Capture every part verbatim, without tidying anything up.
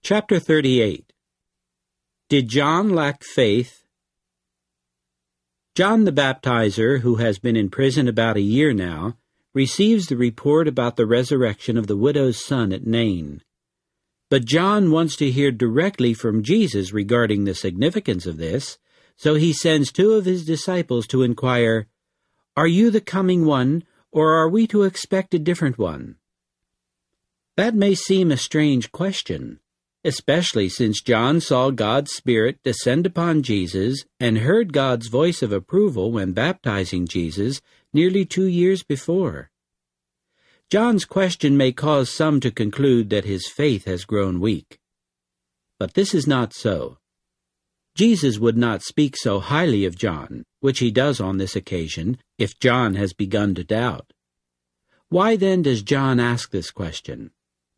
Chapter thirty-eight. Did John lack faith? John the Baptizer, who has been in prison about a year now, receives the report about the resurrection of the widow's son at Nain. But John wants to hear directly from Jesus regarding the significance of this, so he sends two of his disciples to inquire, "Are you the coming one, or are we to expect a different one?" That may seem a strange question, especially since John saw God's Spirit descend upon Jesus and heard God's voice of approval when baptizing Jesus nearly two years before. John's question may cause some to conclude that his faith has grown weak. But this is not so. Jesus would not speak so highly of John, which he does on this occasion, if John has begun to doubt. Why then does John ask this question?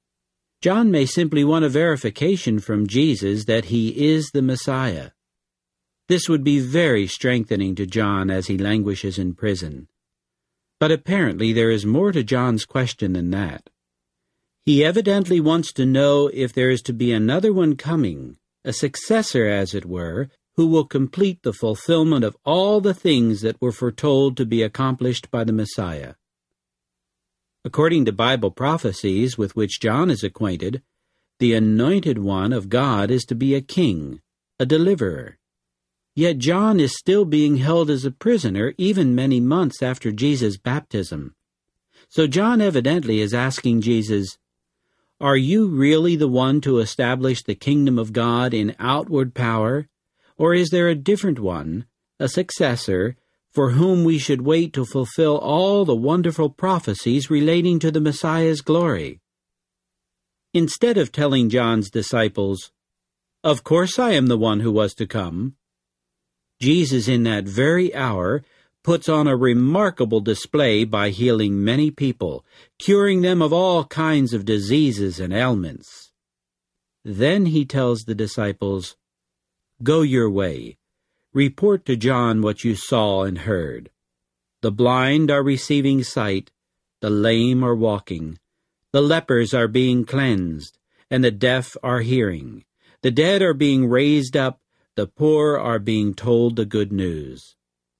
John may simply want a verification from Jesus that he is the Messiah. This would be very strengthening to John as he languishes in prison. But apparently there is more to John's question than that. He evidently wants to know if there is to be another one coming, a successor, as it were, who will complete the fulfillment of all the things that were foretold to be accomplished by the Messiah. According to Bible prophecies with which John is acquainted, the anointed one of God is to be a king, a deliverer. Yet John is still being held as a prisoner even many months after Jesus' baptism. So John evidently is asking Jesus, "Are you really the one to establish the kingdom of God in outward power, or is there a different one, a successor, for whom we should wait to fulfill all the wonderful prophecies relating to the Messiah's glory?" Instead of telling John's disciples, "Of course I am the one who was to come," Jesus in that very hour puts on a remarkable display by healing many people, curing them of all kinds of diseases and ailments. Then he tells the disciples, "Go your way. Report to John what you saw and heard. The blind are receiving sight, the lame are walking, the lepers are being cleansed, and the deaf are hearing. The dead are being raised up, the poor are being told the good news."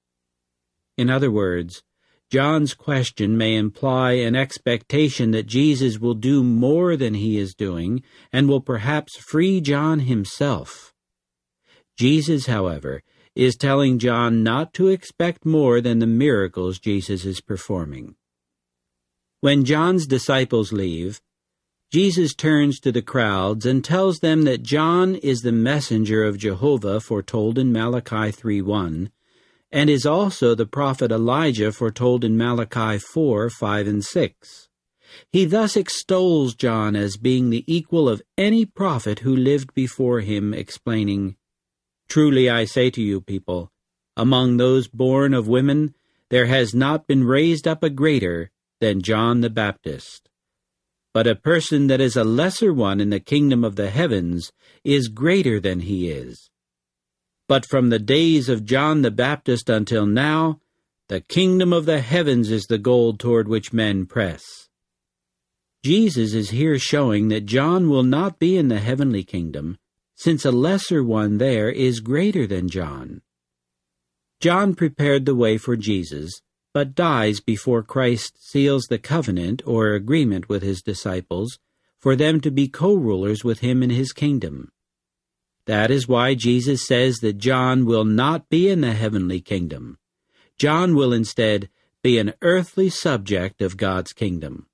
In other words, John's question may imply an expectation that Jesus will do more than he is doing and will perhaps free John himself. Jesus, however, is telling John not to expect more than the miracles Jesus is performing. When John's disciples leave, Jesus turns to the crowds and tells them that John is the messenger of Jehovah foretold in Malachi three one, and is also the prophet Elijah foretold in Malachi four five and six. He thus extols John as being the equal of any prophet who lived before him, explaining, "Truly I say to you, people, among those born of women, there has not been raised up a greater than John the Baptist. But a person that is a lesser one in the kingdom of the heavens is greater than he is. But from the days of John the Baptist until now, the kingdom of the heavens is the goal toward which men press." Jesus is here showing that John will not be in the heavenly kingdom, since a lesser one there is greater than John. John prepared the way for Jesus, but dies before Christ seals the covenant or agreement with his disciples for them to be co-rulers with him in his kingdom. That is why Jesus says that John will not be in the heavenly kingdom. John will instead be an earthly subject of God's kingdom.